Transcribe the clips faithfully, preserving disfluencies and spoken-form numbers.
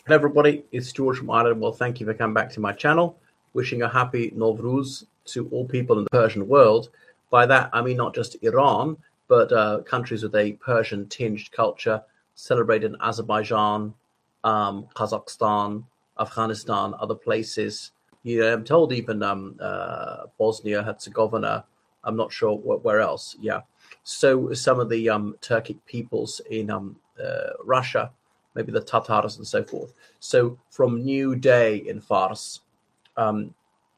Hello everybody, it's George from Ireland. Well, thank you for coming back to my channel. Wishing a happy Nowruz to all people in the Persian world. By that, I mean not just Iran, but uh, countries with a Persian-tinged culture celebrated in Azerbaijan, um, Kazakhstan, Afghanistan, other places. You know, I'm told even um, uh, Bosnia, Herzegovina. I'm not sure wh- where else. Yeah. So some of the um, Turkic peoples in um, uh, Russia, maybe the Tatars and so forth. So from New Day in Fars. Um,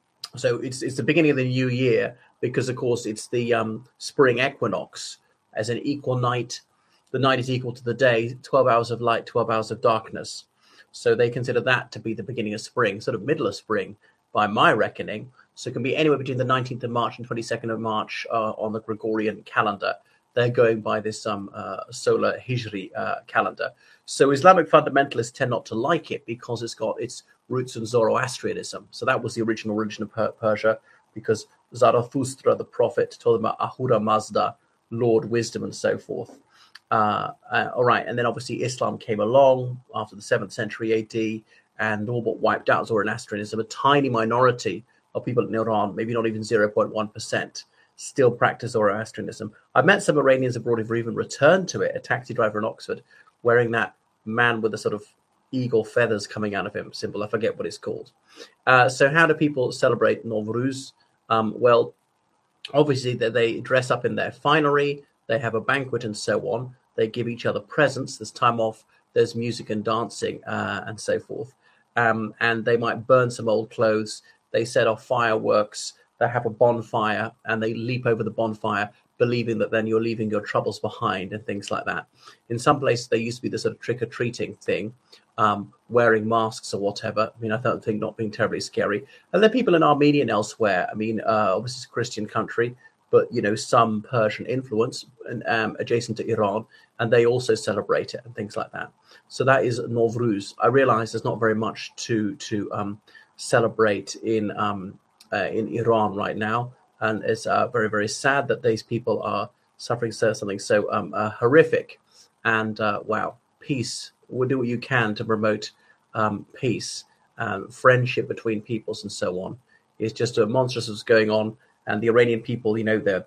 so it's it's the beginning of the new year because, of course, it's the um, spring equinox. As an equal night, the night is equal to the day, twelve hours of light, twelve hours of darkness. So they consider that to be the beginning of spring, sort of middle of spring, by my reckoning. So it can be anywhere between the nineteenth of March and twenty-second of March uh, on the Gregorian calendar. They're going by this um, uh, solar Hijri uh, calendar. So Islamic fundamentalists tend not to like it because it's got its roots in Zoroastrianism. So that was the original religion of per- Persia, because Zarathustra, the prophet, told them about Ahura Mazda, Lord Wisdom, and so forth. Uh, uh, all right, and then obviously Islam came along after the seventh century A D and all but wiped out Zoroastrianism. A tiny minority of people in Iran, maybe not even zero point one percent, still practice Zoroastrianism. I've met some Iranians abroad who've even returned to it. A taxi driver in Oxford wearing that man with the sort of eagle feathers coming out of him symbol. I forget what it's called. Uh, so how do people celebrate Nowruz? Um, well, obviously they, they dress up in their finery. They have a banquet and so on. They give each other presents. There's time off. There's music and dancing uh, and so forth. Um, and they might burn some old clothes. They set off fireworks. They have a bonfire and they leap over the bonfire, believing that then you're leaving your troubles behind and things like that. In some places, there used to be this sort of trick-or-treating thing, um, wearing masks or whatever. I mean, I don't think not being terribly scary. And there are people in Armenia and elsewhere. I mean, uh, obviously it's a Christian country, but, you know, some Persian influence and, um, adjacent to Iran, and they also celebrate it and things like that. So that is Nowruz. I realize there's not very much to to um, celebrate in um, uh, in Iran right now. And it's uh, very, very sad that these people are suffering so, something so um, uh, horrific. And uh, wow, peace. We'll do what you can to promote um, peace, um, friendship between peoples and so on. It's just a monstrous what's going on. And the Iranian people, you know, they're,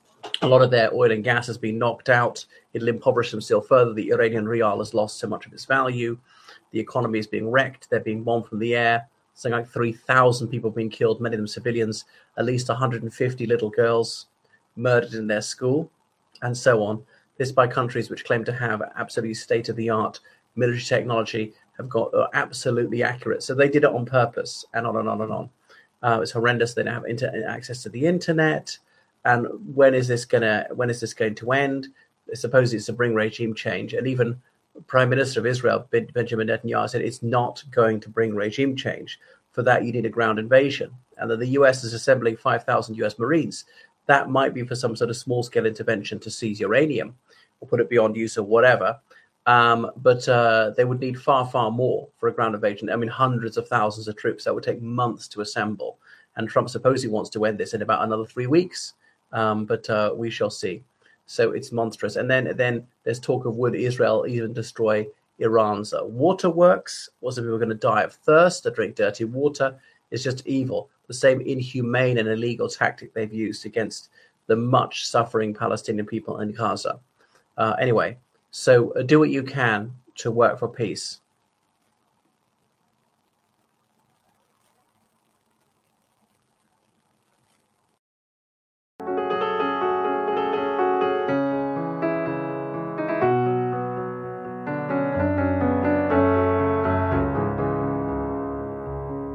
a lot of their oil and gas has been knocked out. It'll impoverish them still further. The Iranian rial has lost so much of its value. The economy is being wrecked. They're being bombed from the air. Something like three thousand people being killed, many of them civilians, at least one hundred fifty little girls murdered in their school, and so on. This by countries which claim to have absolutely state-of-the-art military technology, have got uh, absolutely accurate. So they did it on purpose, and on and on and on. Uh, it's horrendous. They don't have inter- access to the internet. And when is this gonna? When is this going to end? Supposedly it's to bring regime change, and even Prime Minister of Israel, Benjamin Netanyahu, said it's not going to bring regime change. For that, you need a ground invasion. And that the U S is assembling five thousand U S Marines. That might be for some sort of small-scale intervention to seize uranium or put it beyond use or whatever. Um, but uh, they would need far, far more for a ground invasion. I mean, hundreds of thousands of troops that would take months to assemble. And Trump supposedly wants to end this in about another three weeks. Um, but uh, we shall see. So it's monstrous. And then then there's talk of would Israel even destroy Iran's uh, waterworks? Or some people are going to die of thirst to drink dirty water. It's just evil. The same inhumane and illegal tactic they've used against the much suffering Palestinian people in Gaza. Uh, anyway, so uh, do what you can to work for peace.